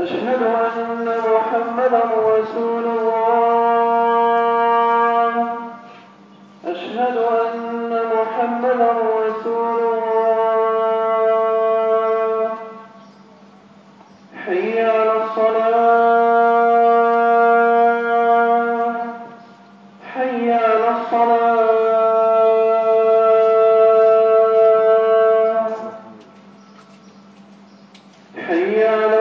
أشهد أن محمدا رسول الله. أشهد أن محمدا رسول الله. حي على الصلاة. حي على الصلاة. حي على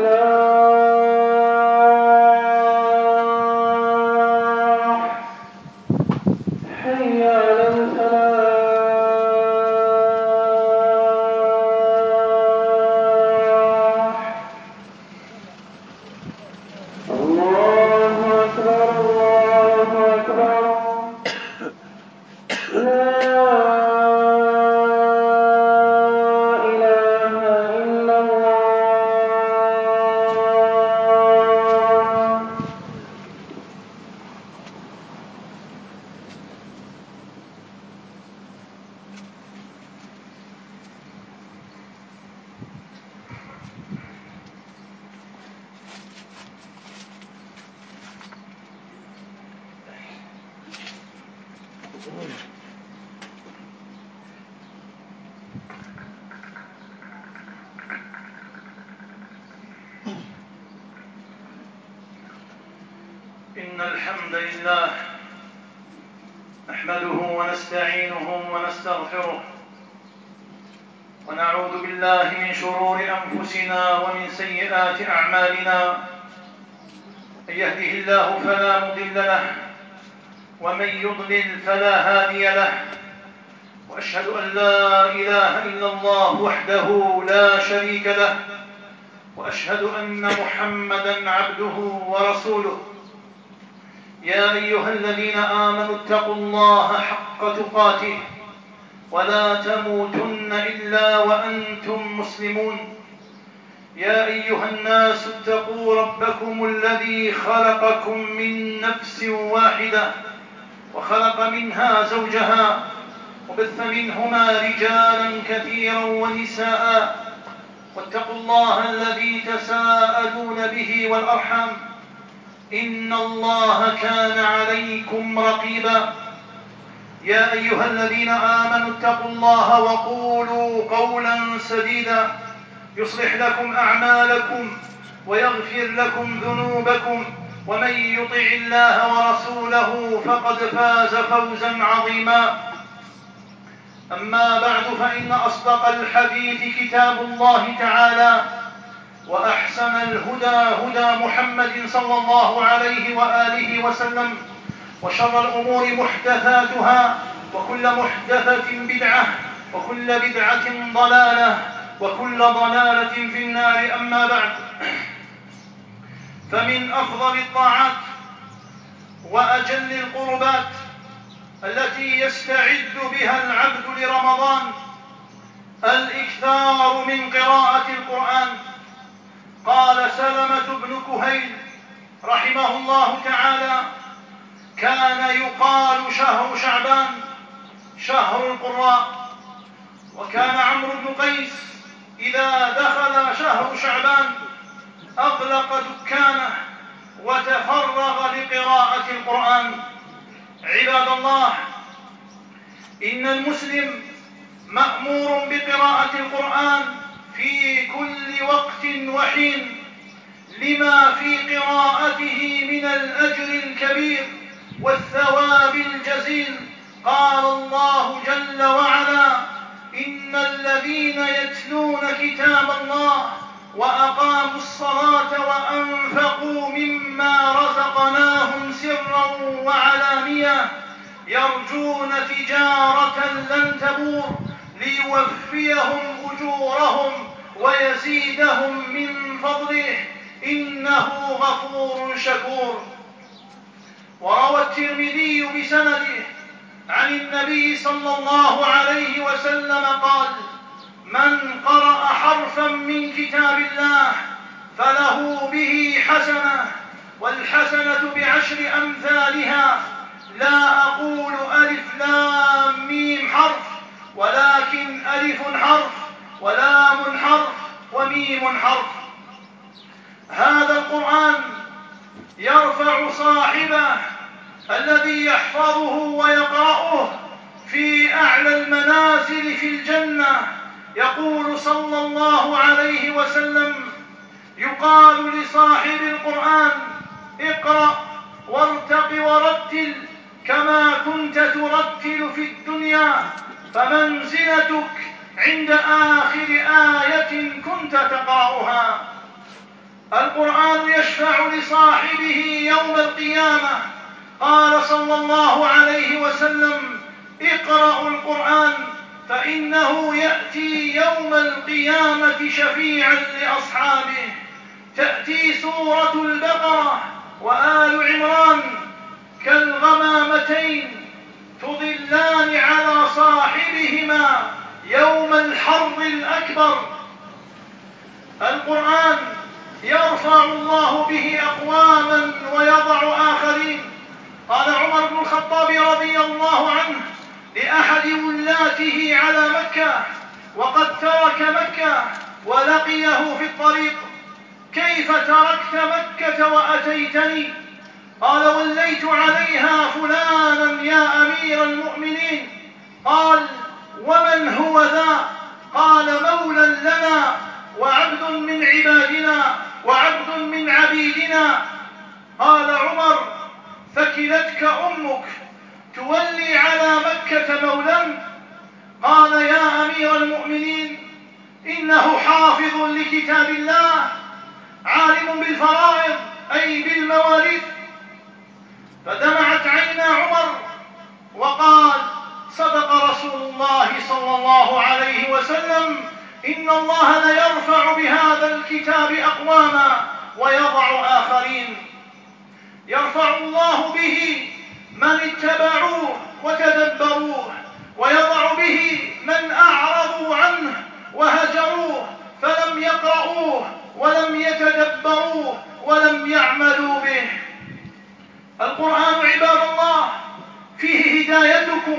الفلاح. حي على الفلاح. الله أكبر الله أكبر. لا إله إلا الله. إن الحمد لله نحمده ونستعينه ونستغفره ونعوذ بالله من شرور أنفسنا ومن سيئات أعمالنا. من يهده الله فلا مضل له ومن يضلل فلا هادي له، وأشهد أن لا إله إلا الله وحده لا شريك له، وأشهد أن محمدًا عبده ورسوله. يا أيها الذين آمنوا اتقوا الله حق تقاته ولا تموتن إلا وأنتم مسلمون. يا أيها الناس اتقوا ربكم الذي خلقكم من نفس واحدة وخلق منها زوجها وبث منهما رجالا كثيرا ونساء، واتقوا الله الذي تساءلون به والأرحام، إن الله كان عليكم رقيبا. يا أيها الذين آمنوا اتقوا الله وقولوا قولا سديدا يصلح لكم أعمالكم ويغفر لكم ذنوبكم، ومن يطع الله ورسوله فقد فاز فوزا عظيما. أما بعد، فإن أصدق الحديث كتاب الله تعالى، وأحسن الهدى هدى محمد صلى الله عليه وآله وسلم، وشر الأمور محدثاتها، وكل محدثة بدعة، وكل بدعة ضلالة، وكل ضلالة في النار. أما بعد، فمن أفضل الطاعات وأجل القربات التي يستعد بها العبد لرمضان الإكثار من قراءة القرآن. قال سلمة بن كهيل رحمه الله تعالى: كان يقال شهر شعبان شهر القراء. وكان عمرو بن قيس إذا دخل شهر شعبان أغلق دكانه وتفرغ لقراءة القرآن. عباد الله، إن المسلم مأمور بقراءة القرآن في كل وقت وحين، لما في قراءته من الأجر الكبير والثواب الجزيل. قال الله جل وعلا: إن الذين يتلون كتاب الله وأقاموا الصلاة وأنفقوا مما رزقناهم سرا وعلانية يرجون تجارة لن تبور ليوفيهم أجورهم ويزيدهم من فضله إنه غفور شكور. وروى الترمذي بسنده عن النبي صلى الله عليه وسلم قال: من قرأ حرفا من كتاب الله فله به حسنة، والحسنة بعشر أمثالها. لا أقول ألف لام ميم حرف، ولكن ألف حرف ولام حرف وميم حرف. يرفع صاحبه الذي يحفظه ويقرأه في أعلى المنازل في الجنة. يقول صلى الله عليه وسلم: يقال لصاحب القرآن: اقرأ وارتق ورتل كما كنت ترتل في الدنيا، فمنزلتك عند آخر آية كنت تقرأها. القرآن يشفع لصاحبه يوم القيامة. قال صلى الله عليه وسلم: اقرأوا القرآن فإنه يأتي يوم القيامة شفيعا لأصحابه. تأتي سورة البقرة وآل عمران كالغمامتين تظلان على صاحبهما يوم الحرب الأكبر. القرآن يرفع الله به أقواما ويضع آخرين. قال عمر بن الخطاب رضي الله عنه لأحد ولاته على مكة وقد ترك مكة ولقيه في الطريق: كيف تركت مكة وأتيتني؟ قال: وليت عليها فلانا يا أمير المؤمنين. قال: ومن هو ذا؟ قال: مولى لنا وعبد من عبادنا وعبد من عبيدنا. قال عمر: ثكلتك أمك تولي على مكة مولا؟ قال: يا أمير المؤمنين، إنه حافظ لكتاب الله عالم بالفرائض أي بالمواريث. فدمعت عينا عمر وقال: صدق رسول الله صلى الله عليه وسلم: إن الله ليرفع بهذا الكتاب أقواما ويضع آخرين. يرفع الله به من اتبعوه وتدبروه، ويضع به من أعرضوا عنه وهجروه فلم يقرؤوه ولم يتدبروه ولم يعملوا به. القرآن عباد الله فيه هدايتكم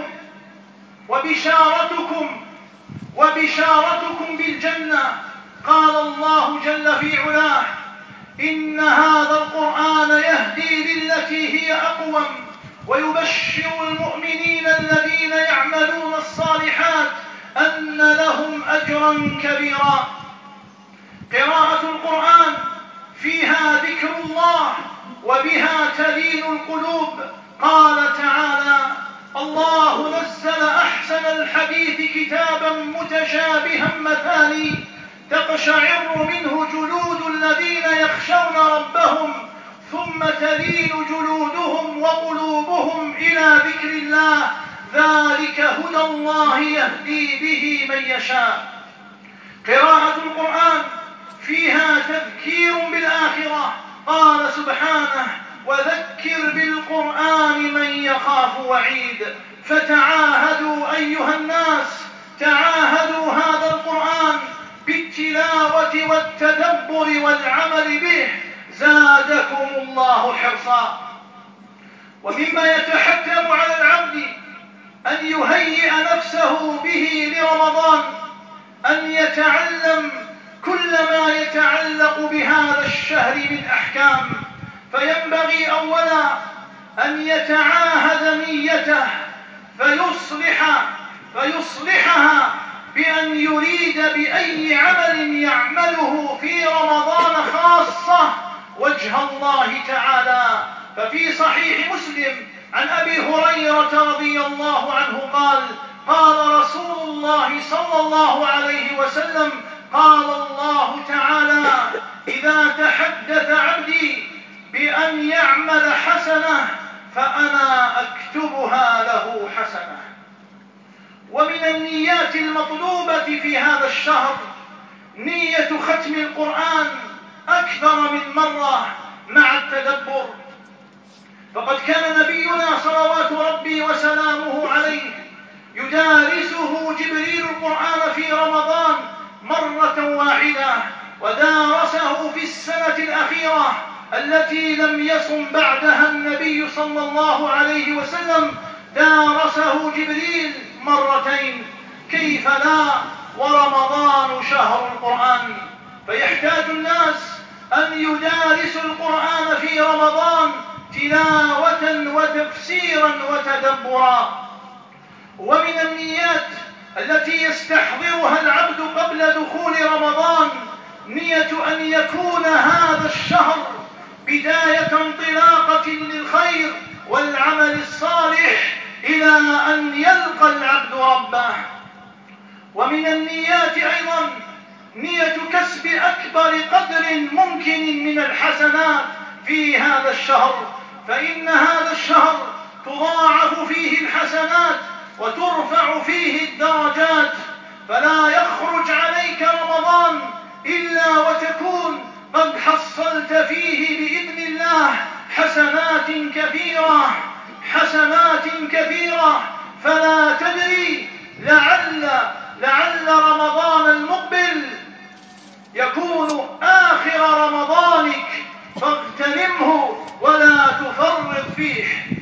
وبشارتكم بالجنة. قال الله جل في علاه: إن هذا القرآن يهدي للتي هي أقوم ويبشر المؤمنين الذين يعملون الصالحات أن لهم أجرا كبيرا. قراءة القرآن فيها ذكر الله وبها تلين القلوب. قال تعالى: الله نزل أحسن الحديث كتابا متشابها مثاني تقشعر منه جلود الذين يخشون ربهم ثم تلين جلودهم وقلوبهم إلى ذكر الله، ذلك هدى الله يهدي به من يشاء. قراءة القرآن فيها تذكير بالآخرة. قال سبحانه: وذكر بالقرآن من يخاف وعيد. فتعاهدوا أيها الناس، تعاهدوا هذا القرآن بالتلاوة والتدبر والعمل به، زادكم الله حرصا. ومما يتحتم على العبد أن يهيئ نفسه به لرمضان أن يتعلم كل ما يتعلق بهذا الشهر من أحكام. فينبغي أولا أن يتعاهد نيته فيصلحها بأن يريد بأي عمل يعمله في رمضان خاصة وجه الله تعالى. ففي صحيح مسلم عن أبي هريرة رضي الله عنه قال: قال رسول الله صلى الله عليه وسلم: قال الله تعالى: إذا تحدث عبدي بأن يعمل حسنة فأنا أكتبها له حسنة. ومن النيات المطلوبة في هذا الشهر نية ختم القرآن أكثر من مرة مع التدبر. فقد كان نبينا صلوات ربي وسلامه عليه يدارسه جبريل القرآن في رمضان مرة واحدة، ودارسه في السنة الأخيرة التي لم يصم بعدها النبي صلى الله عليه وسلم، دارسه جبريل مرتين. كيف لا ورمضان شهر القرآن؟ فيحتاج الناس أن يدارسوا القرآن في رمضان تلاوة وتفسيرا وتدبرا. ومن النيات التي يستحضرها العبد قبل دخول رمضان نية أن يكون هذا الشهر بداية انطلاقة للخير والعمل الصالح إلى أن يلقى العبد ربه. ومن النيات أيضا نية كسب أكبر قدر ممكن من الحسنات في هذا الشهر، فإن هذا الشهر تضاعف فيه الحسنات وترفع فيه الدرجات، فلا يخرج عليك رمضان إلا وتكون قد حصلت فيه بإذن الله حسنات كثيرة، فلا تدري لعل رمضان المقبل يكون آخر رمضانك، فاغتنمه ولا تفرط فيه.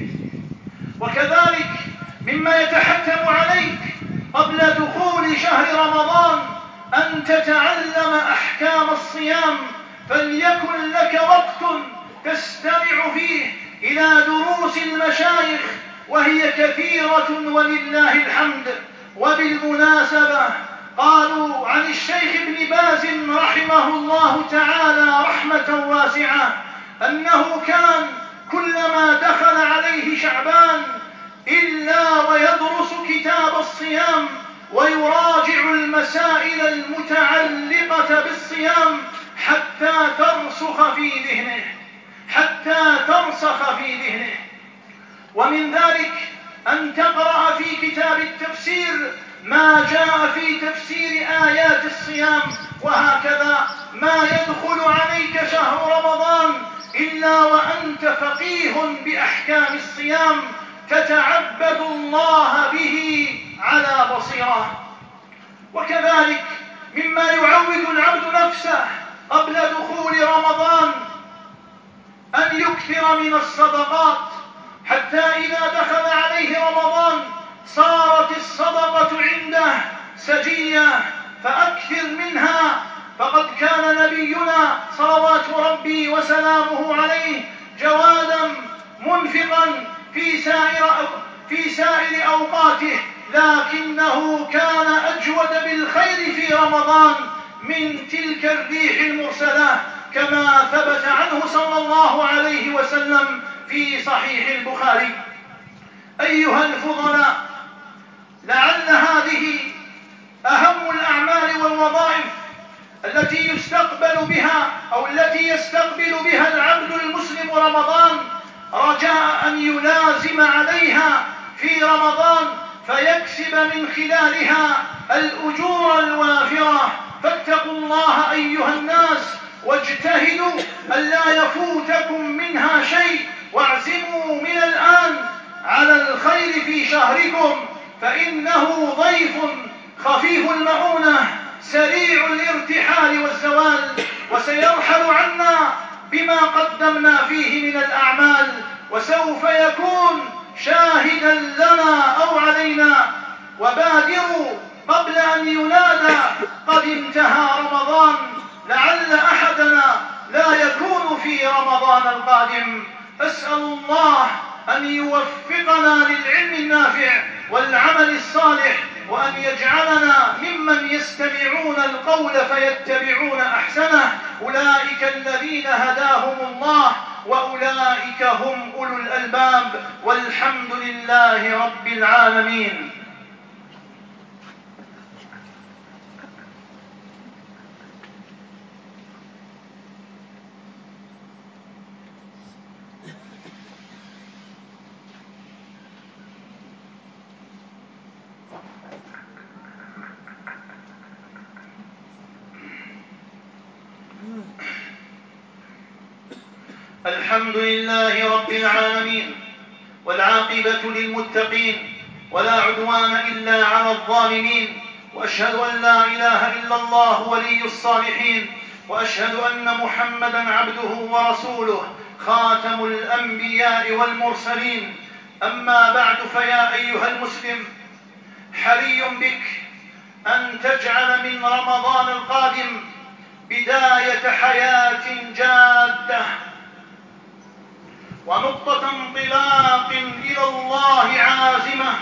وكذلك مما يتحتم عليك قبل دخول شهر رمضان أن تتعلم أحكام الصيام، فليكن لك وقت تستمع فيه إلى دروس المشايخ وهي كثيرة ولله الحمد. وبالمناسبة قالوا عن الشيخ ابن باز رحمه الله تعالى رحمة واسعة أنه كان كلما دخل عليه شعبان إلا ويدرس كتاب الصيام ويراجع المسائل المتعلقة بالصيام حتى ترسخ في ذهنه. ومن ذلك أن تقرأ في كتاب التفسير ما جاء في تفسير آيات الصيام، وهكذا ما يدخل عليك شهر رمضان إلا وأنت فقيه بأحكام الصيام تتعبد الله به على بصيرة. وكذلك مما يعود العبد نفسه قبل دخول رمضان أن يكثر من الصدقات، حتى إذا دخل عليه رمضان صارت الصدقة عنده سجية فأكثر منها، فقد كان نبينا صلوات ربي وسلامه عليه جوادا منفقا في سائر أوقاته، لكنه كان أجود بالخير في رمضان من تلك الريح المرسلة، كما ثبت عنه صلى الله عليه وسلم في صحيح البخاري. أيها الفضلاء، لعل هذه أهم الأعمال والوظائف التي يستقبل بها العبد المسلم رمضان، رجاء أن يلازم عليها في رمضان فيكسب من خلالها الأجور الوافرة. فاتقوا الله أيها الناس واجتهدوا ألا يفوتكم منها شيء، واعزموا من الآن على الخير في شهركم، فإنه ضيف خفيف المؤونة سريع الارتحال والزوال، وسيرحل عنا بما قدمنا فيه من الأعمال، وسوف يكون شاهدا لنا أو علينا. وبادروا قبل أن ينادى قد انتهى رمضان، لعل أحدنا لا يكون في رمضان القادم. أسأل الله أن يوفقنا للعلم النافع والعمل الصالح، وأن يجعلنا ممن يستمعون القول فيتبعون أحسنه. أولئك الذين هداهم الله وأولئك هم أولو الألباب، والحمد لله رب العالمين. الحمد لله رب العالمين، والعاقبة للمتقين، ولا عدوان إلا على الظالمين، وأشهد أن لا إله إلا الله ولي الصالحين، وأشهد أن محمدا عبده ورسوله خاتم الأنبياء والمرسلين. أما بعد، فيا أيها المسلم، حري بك أن تجعل من رمضان القادم بداية حياة جادة، ونقطة انطلاق إلى الله عازمة.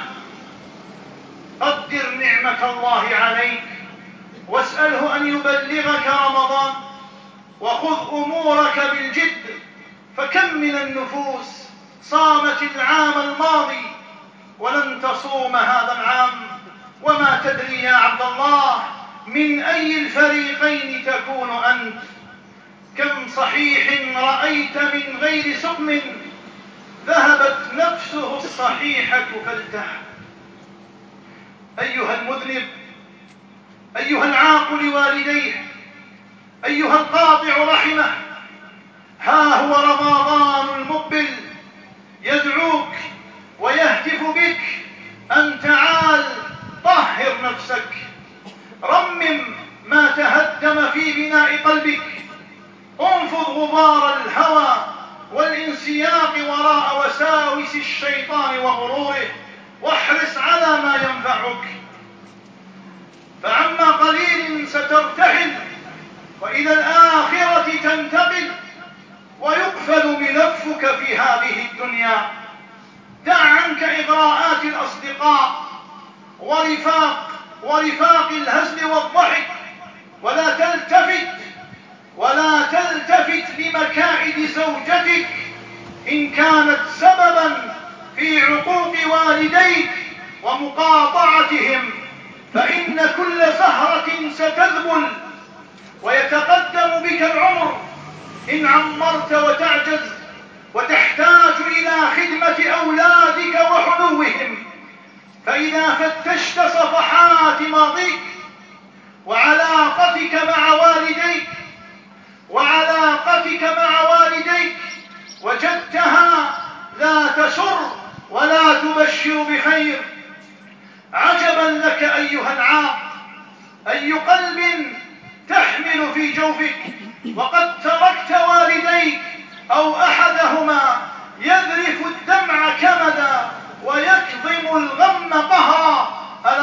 قدر نعمة الله عليك واسأله أن يبلغك رمضان، وخذ أمورك بالجد، فكم من النفوس صامت العام الماضي ولن تصوم هذا العام، وما تدري يا عبد الله من أي الفريقين تكون أنت. كم صحيح رأيت من غير سقم ذهبت نفسه الصحيحة فالتح. أيها المذنب، أيها العاق لوالديه، أيها القاطع رحمه، ها هو رمضان المقبل يدعوك ويهتف بك أن تعال طهر نفسك، رمم ما تهدم في بناء قلبك، انفض غبار الهوى والانسياق وراء وساوس الشيطان وغروره، واحرص على ما ينفعك، فعما قليل سترتحل وإلى الآخرة تنتقل، ويقفل ملفك في هذه الدنيا. دع عنك إغراءات الأصدقاء ورفاق الهزل والضحك، ولا تلتفت لمكائد زوجتك إن كانت سببا في عقوق والديك ومقاطعتهم، فإن كل سهرة ستذبل ويتقدم بك العمر إن عمرت وتعجز، وتحتاج إلى خدمة أولادك وحنوهم. فإذا فتشت صفحات ماضيك وعلاقتك مع والديك وجدتها لا تسر ولا تبشر بخير. عجبا لك أيها العاق، أي قلب تحمل في جوفك وقد تركت والديك أو أحدهما يذرف الدمع كمدا ويكظم الغم قهرا.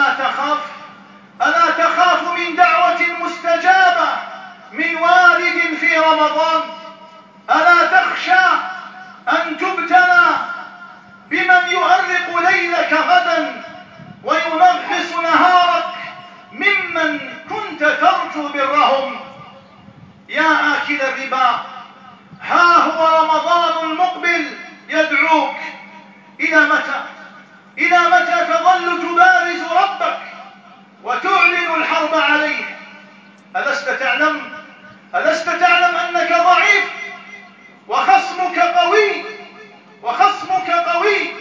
ألا تخاف من دعوة مستجابة من والد في رمضان؟ ألا تخشى أن تبتلى بمن يؤرق ليلك غدا وينغص نهارك ممن كنت ترجو برهم؟ يا آكل الربا، ها هو رمضان المقبل يدعوك. إلى متى تظل تبارز ربك وتعلن الحرب عليه؟ ألست تعلم أنك ضعيف وخصمك قوي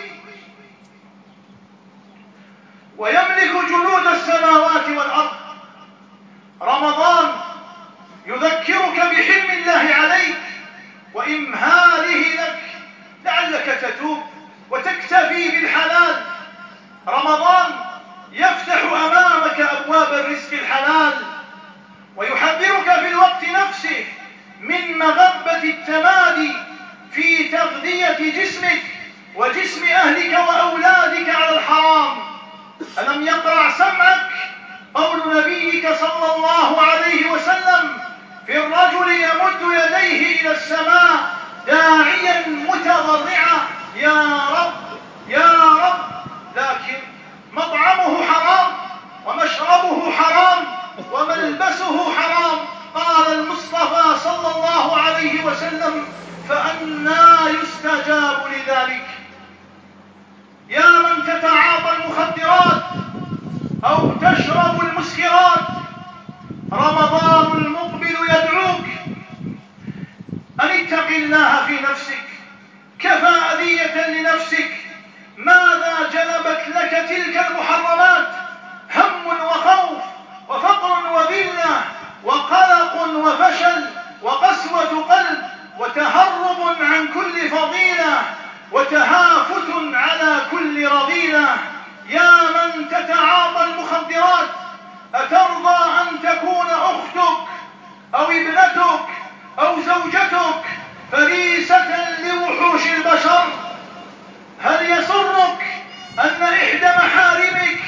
ويملك جنود السماوات والأرض؟ رمضان يذكرك بحلم الله عليك وإمهاله لك لعلك تتوب وتكتفي بالحلال. رمضان يفتح أمامك أبواب الرزق الحلال ويحذرك في الوقت نفسه من مغبة التمادي في تغذية جسمك وجسم أهلك وأولادك على الحرام. ألم يقرع سمعك قول نبيك صلى الله عليه وسلم في الرجل يمد يديه إلى السماء داعيا متضرعا يا رب يا رب، لكن مطعمه حرام ومشربه حرام وملبسه حرام؟ قال المصطفى صلى الله عليه وسلم: فأنى يستجاب لذلك؟ يا من تتعاطى المخدرات أو تشرب المسكرات، رمضان المقبل يدعوك أن اتق الله في نفسك. كفى أذية لنفسك. ماذا جلبت لك تلك المحرمات؟ هم وخوف وفقر وذلة وقلق وفشل وقسوة قلب وتهرب عن كل فضيلة وتهافت على كل رذيلة. يا من تتعاطى المخدرات، أترضى أن تكون أختك أو ابنتك أو زوجتك فريسة لوحوش البشر؟ هل يسرك أن إحدى محارمك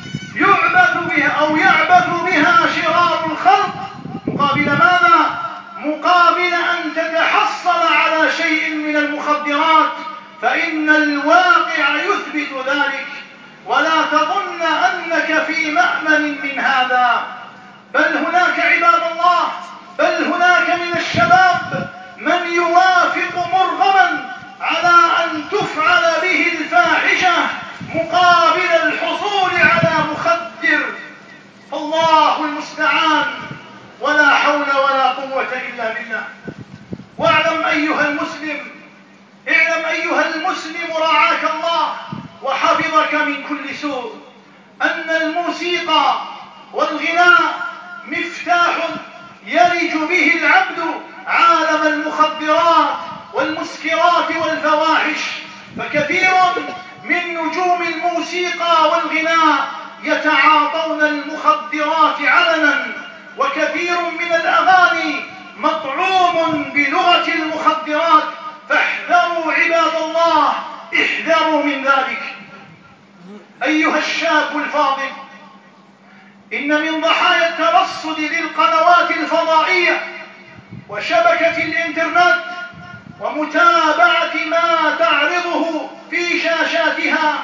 يعبث بها شرار الخلق مقابل ماذا؟ مقابل أن تتحصل على شيء من المخدرات المخدرات، فإن الواقع يثبت ذلك. ولا تظن أنك في مأمن من هذا، بل هناك عباد الله، بل هناك من الشباب من يوافق مرغما على أن تفعل به الفاحشة مقابل الحصول على مخدر. فالله المستعان، ولا حول ولا قوة إلا بالله. واعلم أيها المسلم، اعلم أيها المسلم رعاك الله وحفظك من كل سوء، أن الموسيقى والغناء مفتاح يلج به العبد عالم المخدرات والمسكرات والفواحش. فكثير من نجوم الموسيقى والغناء يتعاطون المخدرات علنا، وكثير من الأغاني مطعوم بلغة المخدرات. فاحذروا عباد الله، احذروا من ذلك. أيها الشاب الفاضل، إن من ضحايا الترصد للقنوات الفضائية وشبكة الإنترنت ومتابعة ما تعرضه في شاشاتها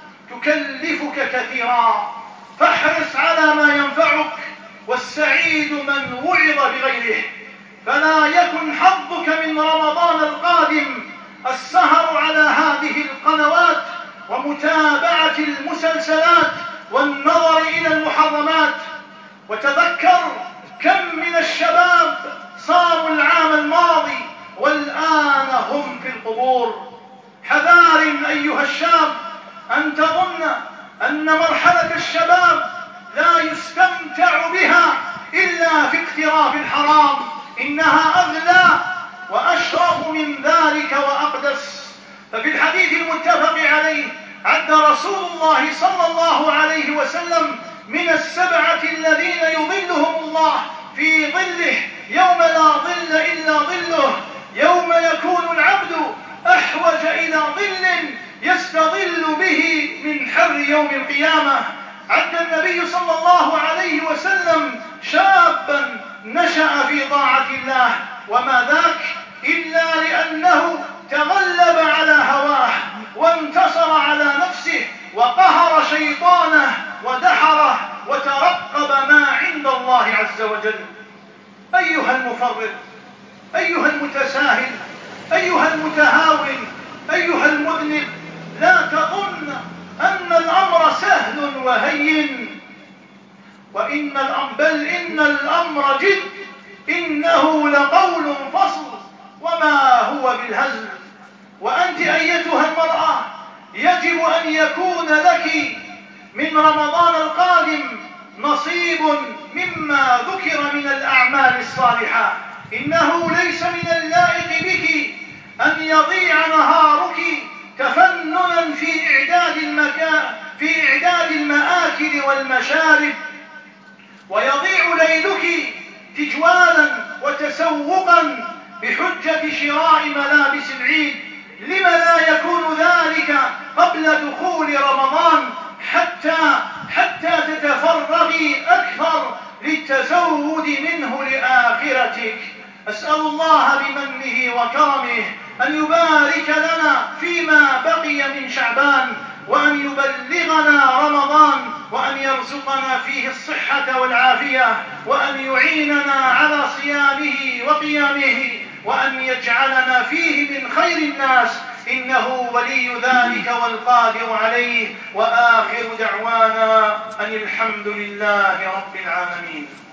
تكلفك كثيرا. فاحرص على ما ينفعك، والسعيد من وعظ بغيره. فلا يكن حظك من رمضان القادم السهر على هذه القنوات ومتابعة المسلسلات والنظر إلى المحرمات. وتذكر كم من الشباب صاموا العام الماضي والآن هم في القبور. حذار أيها الشاب أن تظن أن مرحلة الشباب لا يستمتع بها إلا في اقتراف الحرام، إنها أغلى وأشرف من ذلك وأقدس. ففي الحديث المتفق عليه عد رسول الله صلى الله عليه وسلم من السبعة الذين يظلهم الله في ظله يوم لا ظل إلا ظله، يوم يكون العبد أحوج إلى ظل يستظل به من حر يوم القيامة. عد النبي صلى الله عليه وسلم شابا نشأ في طاعة الله، وما ذاك إلا لأنه تغلب على هواه وانتصر على نفسه وقهر شيطانه ودحره وترقب ما عند الله عز وجل. أيها المفرط، أيها المتساهل، أيها المتهاون، أيها المذنب، لا تظن أن الأمر سهل وهين، بل إن الأمر جد، إنه لقول فصل وما هو بالهزل. وأنت أيتها المرأة يجب أن يكون لك من رمضان القادم نصيب مما ذكر من الأعمال الصالحة. إنه ليس من اللائق بك أن يضيع نهارك تفننا في إعداد المآكل والمشارب، ويضيع ليلك تجوالا وتسوقا بحجة شراء ملابس العيد. لم لا يكون ذلك قبل دخول رمضان حتى تتفرغي أكثر للتزود منه لآخرتك. أسأل الله بمنه وكرمه أن يبارك لنا فيما بقي من شعبان، وأن يبلغنا رمضان، وأن يرزقنا فيه الصحة والعافية، وأن يعيننا على صيامه وقيامه، وأن يجعلنا فيه من خير الناس، إنه ولي ذلك والقادر عليه. وآخر دعوانا أن الحمد لله رب العالمين.